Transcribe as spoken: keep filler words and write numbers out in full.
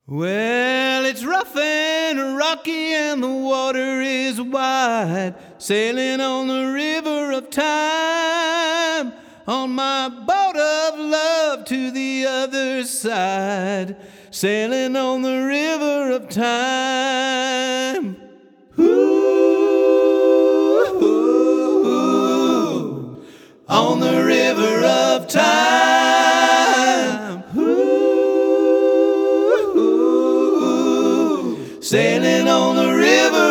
Well, it's rough and rocky and the water is wide, sailing on the river of time, on my boat of love to the other side, sailing on the river of time. Ooh, ooh, on the river of time. Ooh, sailing on the river